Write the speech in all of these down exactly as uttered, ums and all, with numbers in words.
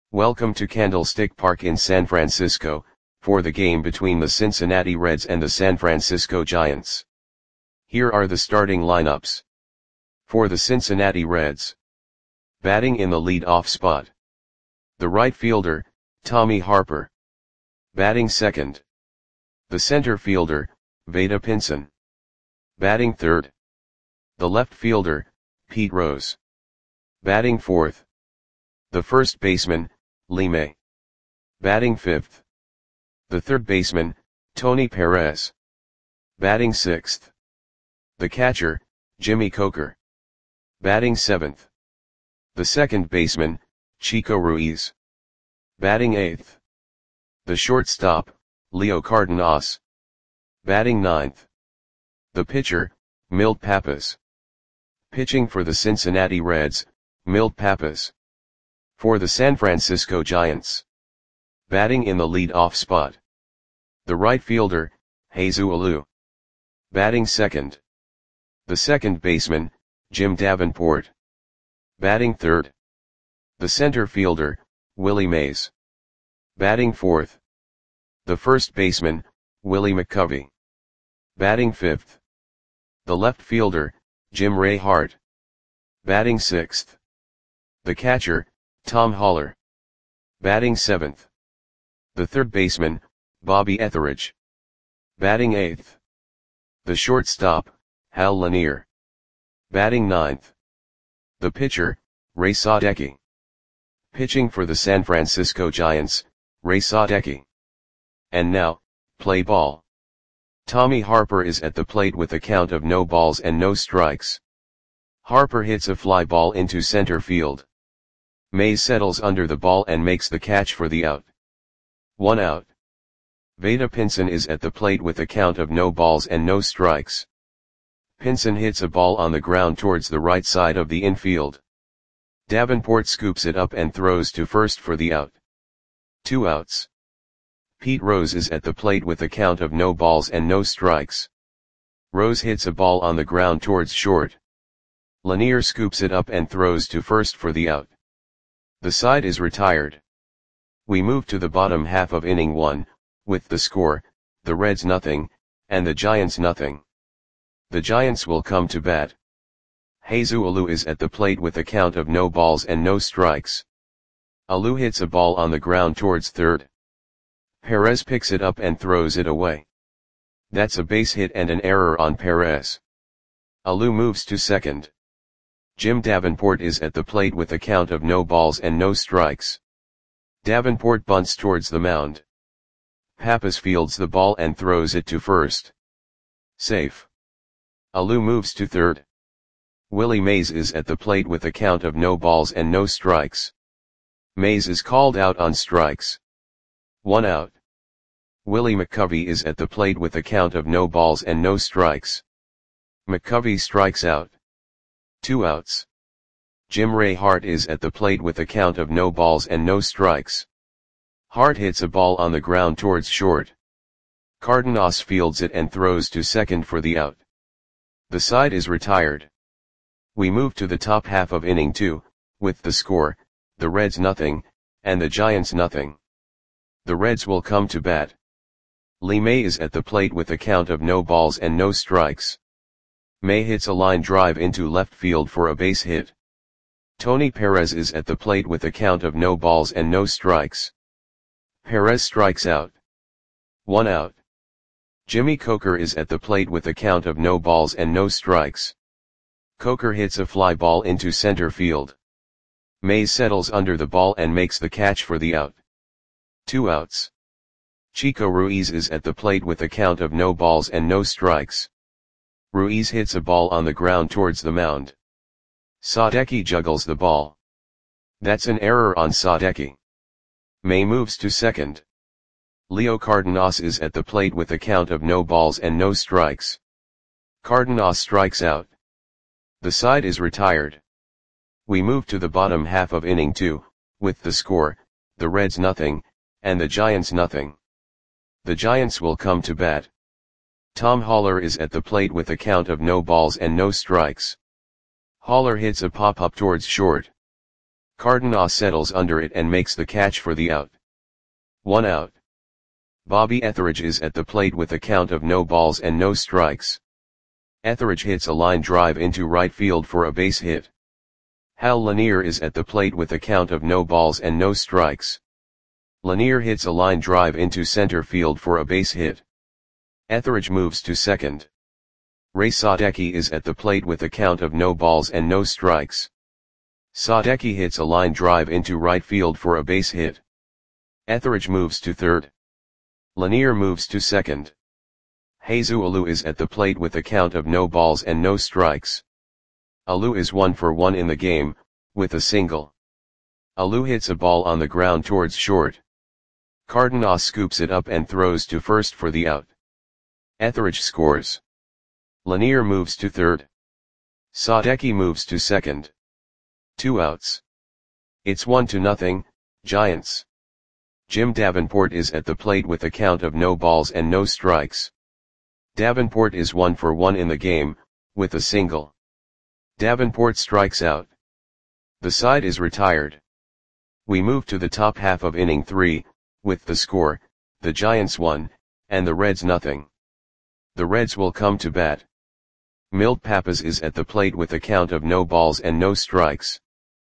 Welcome to Candlestick Park in San Francisco, for the game between the Cincinnati Reds and the San Francisco Giants. Here are the starting lineups. For the Cincinnati Reds. Batting in the lead-off spot. The right fielder, Tommy Harper. Batting second. The center fielder, Vada Pinson. Batting third. The left fielder, Pete Rose. Batting fourth. The first baseman, Lee May. Batting fifth. The third baseman, Tony Perez. Batting sixth. The catcher, Jimmy Coker. Batting seventh. The second baseman, Chico Ruiz. Batting eighth. The shortstop, Leo Cardenas. Batting ninth. The pitcher, Milt Pappas. Pitching for the Cincinnati Reds, Milt Pappas. For the San Francisco Giants. Batting in the lead-off spot. The right fielder, Jesus Alou. Batting second. The second baseman, Jim Davenport. Batting third. The center fielder, Willie Mays. Batting fourth. The first baseman, Willie McCovey. Batting fifth. The left fielder, Jim Ray Hart. Batting sixth. The catcher, Tom Haller. Batting seventh. The third baseman, Bobby Etheridge. Batting eighth. The shortstop, Hal Lanier. Batting ninth. The pitcher, Ray Sadecki. Pitching for the San Francisco Giants, Ray Sadecki. And now, play ball. Tommy Harper is at the plate with a count of no balls and no strikes. Harper hits a fly ball into center field. Mays settles under the ball and makes the catch for the out. One out. Vada Pinson is at the plate with a count of no balls and no strikes. Pinson hits a ball on the ground towards the right side of the infield. Davenport scoops it up and throws to first for the out. Two outs. Pete Rose is at the plate with a count of no balls and no strikes. Rose hits a ball on the ground towards short. Lanier scoops it up and throws to first for the out. The side is retired. We move to the bottom half of inning one, with the score, the Reds nothing, and the Giants nothing. The Giants will come to bat. Jesus Alou is at the plate with a count of no balls and no strikes. Alou hits a ball on the ground towards third. Perez picks it up and throws it away. That's a base hit and an error on Perez. Alou moves to second. Jim Davenport is at the plate with a count of no balls and no strikes. Davenport bunts towards the mound. Pappas fields the ball and throws it to first. Safe. Alou moves to third. Willie Mays is at the plate with a count of no balls and no strikes. Mays is called out on strikes. One out. Willie McCovey is at the plate with a count of no balls and no strikes. McCovey strikes out. Two outs. Jim Ray Hart is at the plate with a count of no balls and no strikes. Hart hits a ball on the ground towards short. Cardenas fields it and throws to second for the out. The side is retired. We move to the top half of inning two, with the score, the Reds nothing, and the Giants nothing. The Reds will come to bat. Lee May is at the plate with a count of no balls and no strikes. May hits a line drive into left field for a base hit. Tony Perez is at the plate with a count of no balls and no strikes. Perez strikes out. One out. Jimmy Coker is at the plate with a count of no balls and no strikes. Coker hits a fly ball into center field. Mays settles under the ball and makes the catch for the out. Two outs. Chico Ruiz is at the plate with a count of no balls and no strikes. Ruiz hits a ball on the ground towards the mound. Sadecki juggles the ball. That's an error on Sadecki. May moves to second. Leo Cardenas is at the plate with a count of no balls and no strikes. Cardenas strikes out. The side is retired. We move to the bottom half of inning two, with the score, the Reds nothing, and the Giants nothing. The Giants will come to bat. Tom Haller is at the plate with a count of no balls and no strikes. Haller hits a pop-up towards short. Cardenas settles under it and makes the catch for the out. One out. Bobby Etheridge is at the plate with a count of no balls and no strikes. Etheridge hits a line drive into right field for a base hit. Hal Lanier is at the plate with a count of no balls and no strikes. Lanier hits a line drive into center field for a base hit. Etheridge moves to second. Ray Sadecki is at the plate with a count of no balls and no strikes. Sadecki hits a line drive into right field for a base hit. Etheridge moves to third. Lanier moves to second. Jesus Alou is at the plate with a count of no balls and no strikes. Alou is one for one in the game, with a single. Alou hits a ball on the ground towards short. Cardenas scoops it up and throws to first for the out. Etheridge scores. Lanier moves to third. Sadecki moves to second. Two outs. It's one to nothing, Giants. Jim Davenport is at the plate with a count of no balls and no strikes. Davenport is one for one in the game, with a single. Davenport strikes out. The side is retired. We move to the top half of inning three, with the score, the Giants one, and the Reds nothing. The Reds will come to bat. Milt Pappas is at the plate with a count of no balls and no strikes.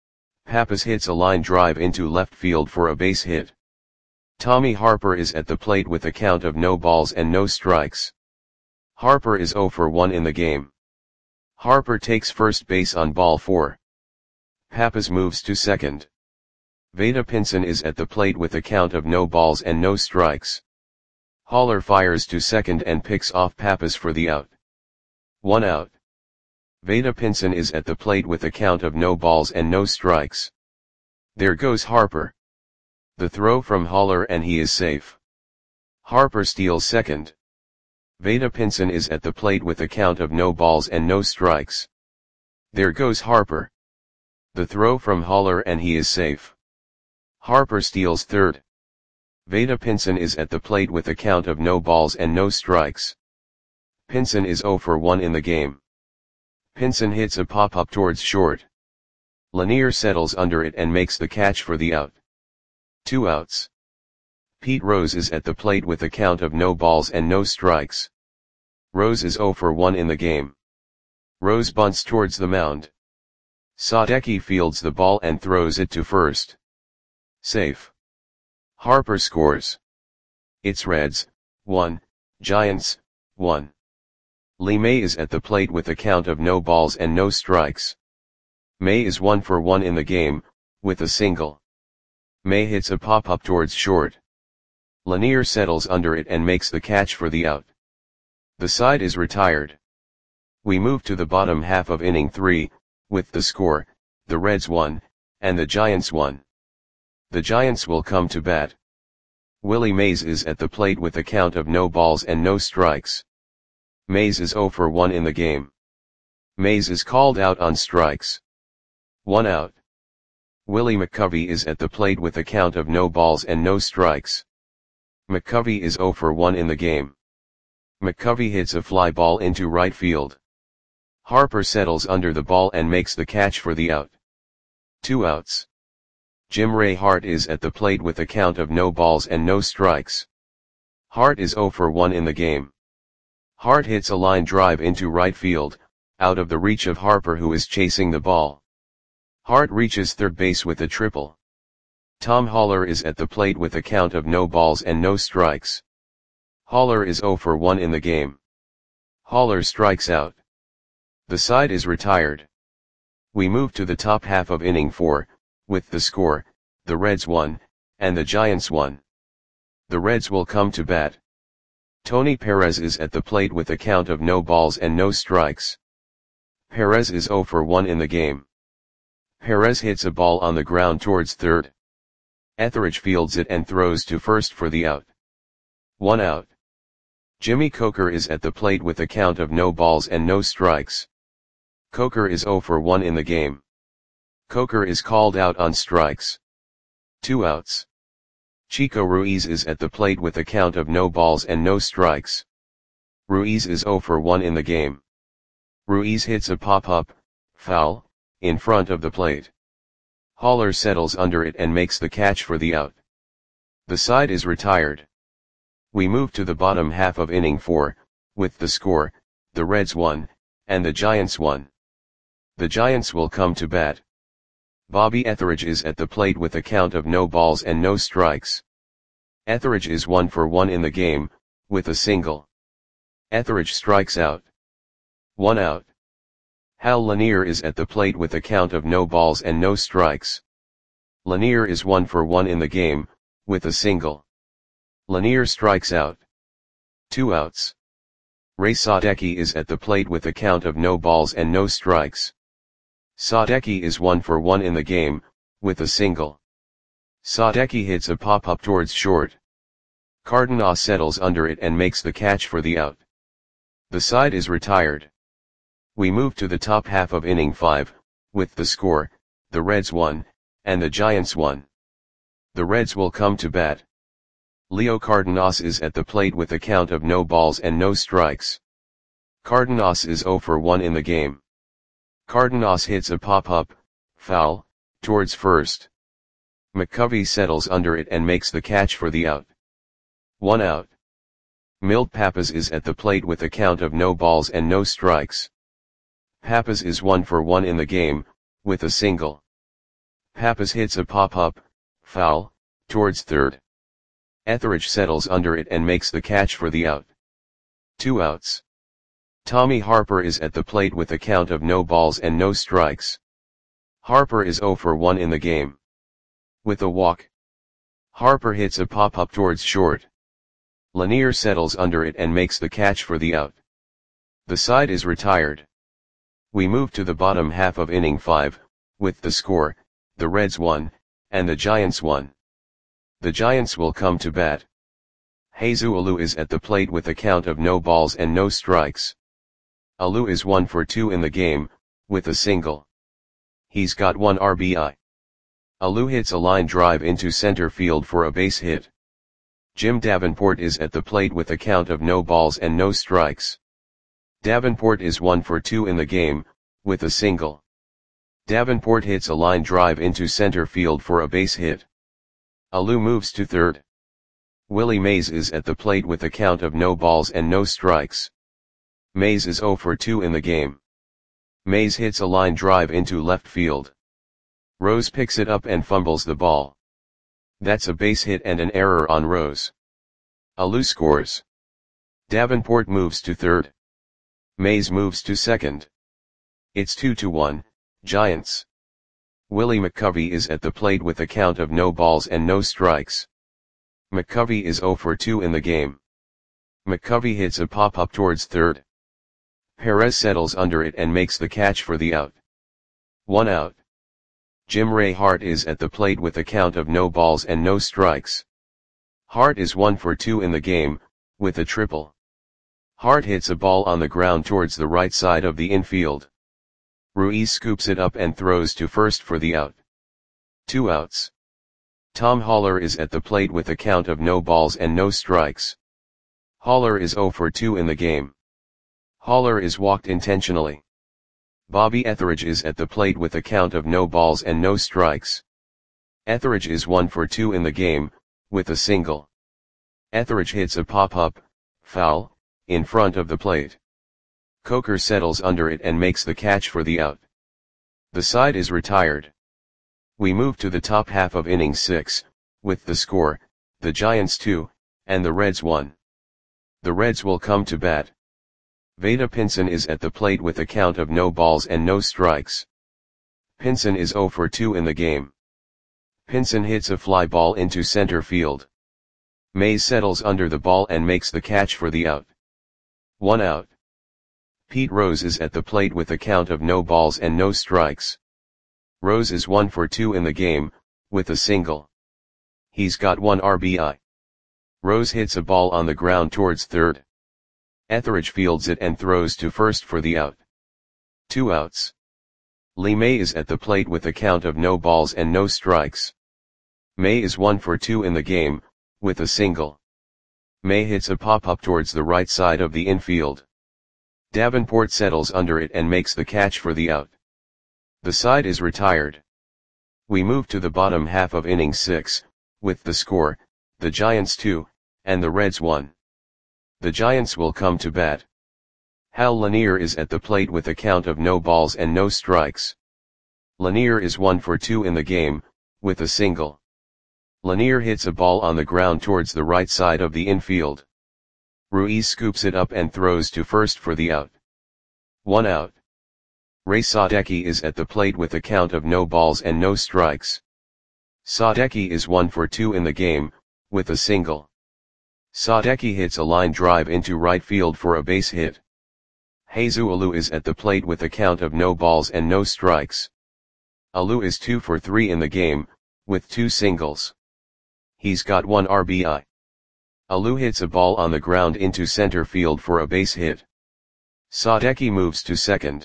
Pappas hits a line drive into left field for a base hit. Tommy Harper is at the plate with a count of no balls and no strikes. Harper is zero for one in the game. Harper takes first base on ball four. Pappas moves to second. Vada Pinson is at the plate with a count of no balls and no strikes. Haller fires to second and picks off Pappas for the out. One out. Vada Pinson is at the plate with a count of no balls and no strikes. There goes Harper. The throw from Haller and he is safe. Harper steals second. Vada Pinson is at the plate with a count of no balls and no strikes. There goes Harper. The throw from Haller and he is safe. Harper steals third. Vada Pinson is at the plate with a count of no balls and no strikes. Pinson is zero for one in the game. Pinson hits a pop-up towards short. Lanier settles under it and makes the catch for the out. Two outs. Pete Rose is at the plate with a count of no balls and no strikes. Rose is zero for one in the game. Rose bunts towards the mound. Sadecki fields the ball and throws it to first. Safe. Harper scores. It's Reds, one, Giants, one. Lee May is at the plate with a count of no balls and no strikes. May is one for one in the game, with a single. May hits a pop-up towards short. Lanier settles under it and makes the catch for the out. The side is retired. We move to the bottom half of inning three, with the score, the Reds one, and the Giants one. The Giants will come to bat. Willie Mays is at the plate with a count of no balls and no strikes. Mays is zero for one in the game. Mays is called out on strikes. One out. Willie McCovey is at the plate with a count of no balls and no strikes. McCovey is zero for one in the game. McCovey hits a fly ball into right field. Harper settles under the ball and makes the catch for the out. Two outs. Jim Ray Hart is at the plate with a count of no balls and no strikes. Hart is zero for one in the game. Hart hits a line drive into right field, out of the reach of Harper who is chasing the ball. Hart reaches third base with a triple. Tom Haller is at the plate with a count of no balls and no strikes. Haller is zero for one in the game. Haller strikes out. The side is retired. We move to the top half of inning four, with the score, the Reds one, and the Giants one. The Reds will come to bat. Tony Perez is at the plate with a count of no balls and no strikes. Perez is zero for one in the game. Perez hits a ball on the ground towards third. Etheridge fields it and throws to first for the out. One out. Jimmy Coker is at the plate with a count of no balls and no strikes. Coker is zero for one in the game. Coker is called out on strikes. Two outs. Chico Ruiz is at the plate with a count of no balls and no strikes. Ruiz is zero for one in the game. Ruiz hits a pop-up, foul, in front of the plate. Haller settles under it and makes the catch for the out. The side is retired. We move to the bottom half of inning four, with the score, the Reds won, and the Giants won. The Giants will come to bat. Bobby Etheridge is at the plate with a count of no balls and no strikes. Etheridge is one for one in the game, with a single. Etheridge strikes out. One out. Hal Lanier is at the plate with a count of no balls and no strikes. Lanier is one for one in the game, with a single. Lanier strikes out. Two outs. Ray Sadecki is at the plate with a count of no balls and no strikes. Sadecki is one for one in the game, with a single. Sadecki hits a pop-up towards short. Cardenas settles under it and makes the catch for the out. The side is retired. We move to the top half of inning five, with the score, the Reds won, and the Giants won. The Reds will come to bat. Leo Cardenas is at the plate with a count of no balls and no strikes. Cardenas is zero for one in the game. Cardenas hits a pop-up, foul, towards first. McCovey settles under it and makes the catch for the out. One out. Milt Pappas is at the plate with a count of no balls and no strikes. Pappas is one for one in the game, with a single. Pappas hits a pop-up, foul, towards third. Etheridge settles under it and makes the catch for the out. Two outs. Tommy Harper is at the plate with a count of no balls and no strikes. Harper is zero for one in the game. With a walk. Harper hits a pop-up towards short. Lanier settles under it and makes the catch for the out. The side is retired. We move to the bottom half of inning five, with the score, the Reds won, and the Giants won. The Giants will come to bat. Jesus Alou is at the plate with a count of no balls and no strikes. Alou is one for two in the game, with a single. He's got one R B I. Alou hits a line drive into center field for a base hit. Jim Davenport is at the plate with a count of no balls and no strikes. Davenport is one for two in the game, with a single. Davenport hits a line drive into center field for a base hit. Alou moves to third. Willie Mays is at the plate with a count of no balls and no strikes. Mays is zero for two in the game. Mays hits a line drive into left field. Rose picks it up and fumbles the ball. That's a base hit and an error on Rose. Alou scores. Davenport moves to third. Mays moves to second. It's two to one, Giants. Willie McCovey is at the plate with a count of no balls and no strikes. McCovey is zero for two in the game. McCovey hits a pop-up towards third. Perez settles under it and makes the catch for the out. One out. Jim Ray Hart is at the plate with a count of no balls and no strikes. Hart is one for two in the game, with a triple. Hart hits a ball on the ground towards the right side of the infield. Ruiz scoops it up and throws to first for the out. Two outs. Tom Haller is at the plate with a count of no balls and no strikes. Haller is zero for two in the game. Haller is walked intentionally. Bobby Etheridge is at the plate with a count of no balls and no strikes. Etheridge is one for two in the game, with a single. Etheridge hits a pop-up, foul, in front of the plate. Coker settles under it and makes the catch for the out. The side is retired. We move to the top half of inning six, with the score, the Giants two, and the Reds one. The Reds will come to bat. Vada Pinson is at the plate with a count of no balls and no strikes. Pinson is zero for two in the game. Pinson hits a fly ball into center field. Mays settles under the ball and makes the catch for the out. One out. Pete Rose is at the plate with a count of no balls and no strikes. Rose is one for two in the game, with a single. He's got one R B I. Rose hits a ball on the ground towards third. Etheridge fields it and throws to first for the out. Two outs. Lee May is at the plate with a count of no balls and no strikes. May is one for two in the game, with a single. May hits a pop-up towards the right side of the infield. Davenport settles under it and makes the catch for the out. The side is retired. We move to the bottom half of inning six, with the score, the Giants two, and the Reds one. The Giants will come to bat. Hal Lanier is at the plate with a count of no balls and no strikes. Lanier is one for two in the game, with a single. Lanier hits a ball on the ground towards the right side of the infield. Ruiz scoops it up and throws to first for the out. One out. Ray Sadecki is at the plate with a count of no balls and no strikes. Sadecki is one for two in the game, with a single. Sadecki hits a line drive into right field for a base hit. Jesus Alou is at the plate with a count of no balls and no strikes. Alou is two for three in the game, with two singles. He's got one R B I. Alou hits a ball on the ground into center field for a base hit. Sadecki moves to second.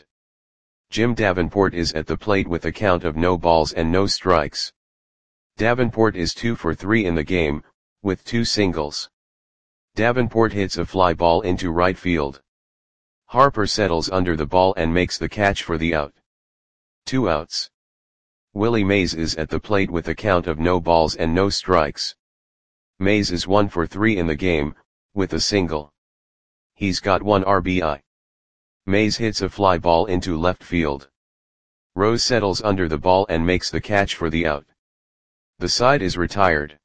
Jim Davenport is at the plate with a count of no balls and no strikes. Davenport is two for three in the game, with two singles. Davenport hits a fly ball into right field. Harper settles under the ball and makes the catch for the out. Two outs. Willie Mays is at the plate with a count of no balls and no strikes. Mays is one for three in the game, with a single. He's got one R B I. Mays hits a fly ball into left field. Rose settles under the ball and makes the catch for the out. The side is retired.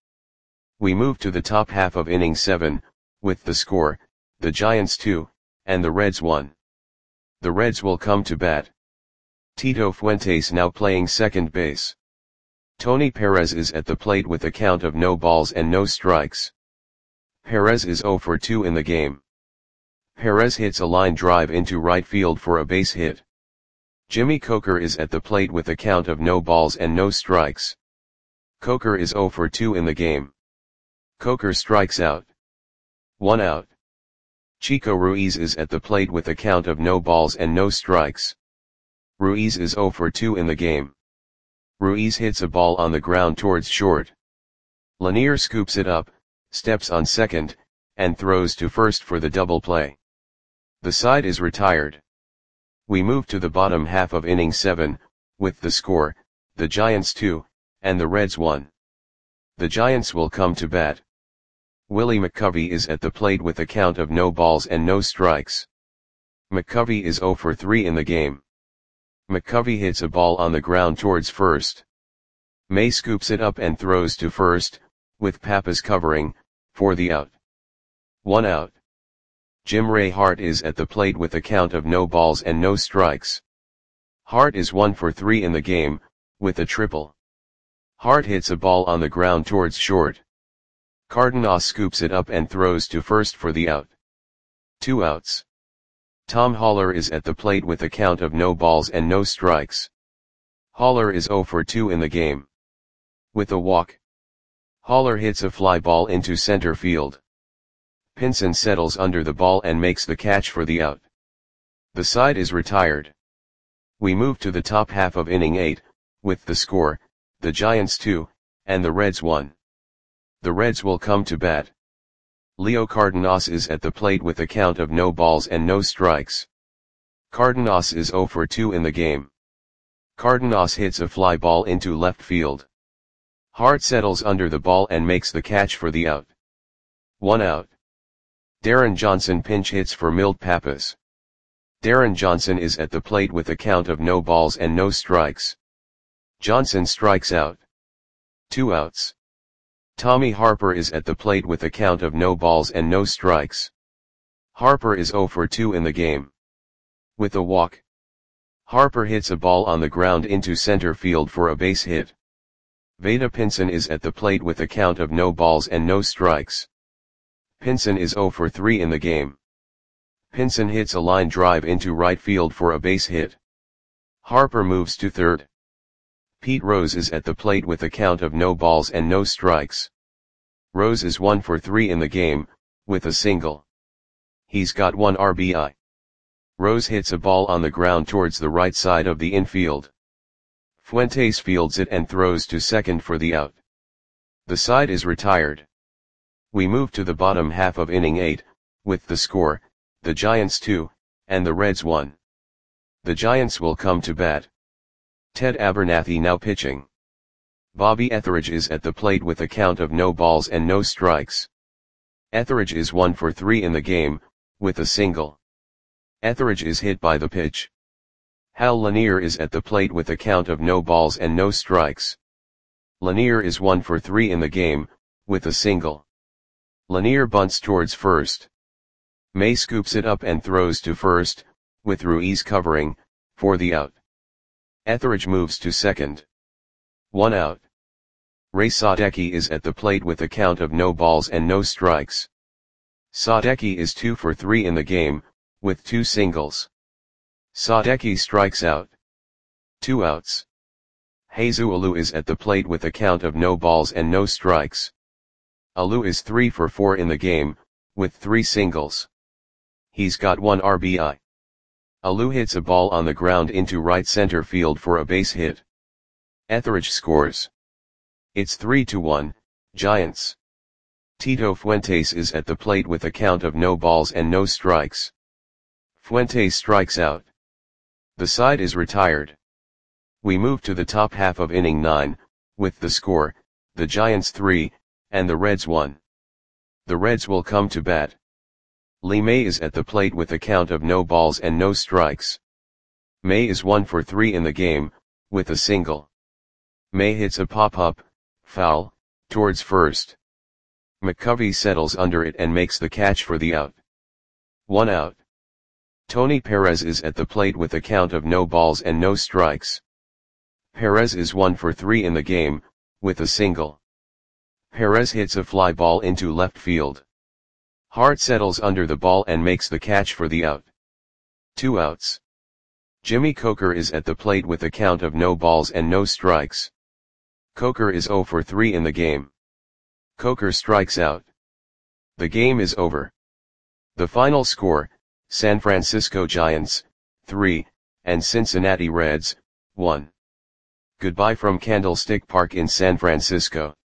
We move to the top half of inning seven, with the score, the Giants two, and the Reds one. The Reds will come to bat. Tito Fuentes now playing second base. Tony Perez is at the plate with a count of no balls and no strikes. Perez is zero for two in the game. Perez hits a line drive into right field for a base hit. Jimmy Coker is at the plate with a count of no balls and no strikes. Coker is zero for two in the game. Coker strikes out. One out. Chico Ruiz is at the plate with a count of no balls and no strikes. Ruiz is zero for two in the game. Ruiz hits a ball on the ground towards short. Lanier scoops it up, steps on second, and throws to first for the double play. The side is retired. We move to the bottom half of inning seven, with the score, the Giants two, and the Reds one. The Giants will come to bat. Willie McCovey is at the plate with a count of no balls and no strikes. McCovey is zero for three in the game. McCovey hits a ball on the ground towards first. May scoops it up and throws to first, with Pappas covering, for the out. One out. Jim Ray Hart is at the plate with a count of no balls and no strikes. Hart is one for three in the game, with a triple. Hart hits a ball on the ground towards short. Cardenas scoops it up and throws to first for the out. Two outs. Tom Haller is at the plate with a count of no balls and no strikes. Haller is zero for two in the game. With a walk. Haller hits a fly ball into center field. Pinson settles under the ball and makes the catch for the out. The side is retired. We move to the top half of inning eight, with the score, the Giants two, and the Reds one. The Reds will come to bat. Leo Cardenas is at the plate with a count of no balls and no strikes. Cardenas is zero for two in the game. Cardenas hits a fly ball into left field. Hart settles under the ball and makes the catch for the out. One out. Darren Johnson pinch hits for Milt Pappas. Darren Johnson is at the plate with a count of no balls and no strikes. Johnson strikes out. Two outs. Tommy Harper is at the plate with a count of no balls and no strikes. Harper is zero for two in the game. With a walk. Harper hits a ball on the ground into center field for a base hit. Vada Pinson is at the plate with a count of no balls and no strikes. Pinson is zero for three in the game. Pinson hits a line drive into right field for a base hit. Harper moves to third. Pete Rose is at the plate with a count of no balls and no strikes. Rose is one for three in the game, with a single. He's got one R B I. Rose hits a ball on the ground towards the right side of the infield. Fuentes fields it and throws to second for the out. The side is retired. We move to the bottom half of inning eight, with the score, the Giants two, and the Reds one. The Giants will come to bat. Ted Abernathy now pitching. Bobby Etheridge is at the plate with a count of no balls and no strikes. Etheridge is one for three in the game, with a single. Etheridge is hit by the pitch. Hal Lanier is at the plate with a count of no balls and no strikes. Lanier is one for three in the game, with a single. Lanier bunts towards first. May scoops it up and throws to first, with Ruiz covering, for the out. Etheridge moves to second. One out. Ray Sadecki is at the plate with a count of no balls and no strikes. Sadecki is two for three in the game, with two singles. Sadecki strikes out. Two outs. Jesus Alou is at the plate with a count of no balls and no strikes. Alou is three for four in the game, with three singles. He's got one R B I. Alou hits a ball on the ground into right center field for a base hit. Etheridge scores. It's three to one, Giants. Tito Fuentes is at the plate with a count of no balls and no strikes. Fuentes strikes out. The side is retired. We move to the top half of inning nine, with the score, the Giants three, and the Reds one. The Reds will come to bat. Lee May is at the plate with a count of no balls and no strikes. May is one for three in the game, with a single. May hits a pop-up, foul, towards first. McCovey settles under it and makes the catch for the out. One out. Tony Perez is at the plate with a count of no balls and no strikes. Perez is one for three in the game, with a single. Perez hits a fly ball into left field. Hart settles under the ball and makes the catch for the out. Two outs. Jimmy Coker is at the plate with a count of no balls and no strikes. Coker is zero for three in the game. Coker strikes out. The game is over. The final score, San Francisco Giants, three, and Cincinnati Reds, one. Goodbye from Candlestick Park in San Francisco.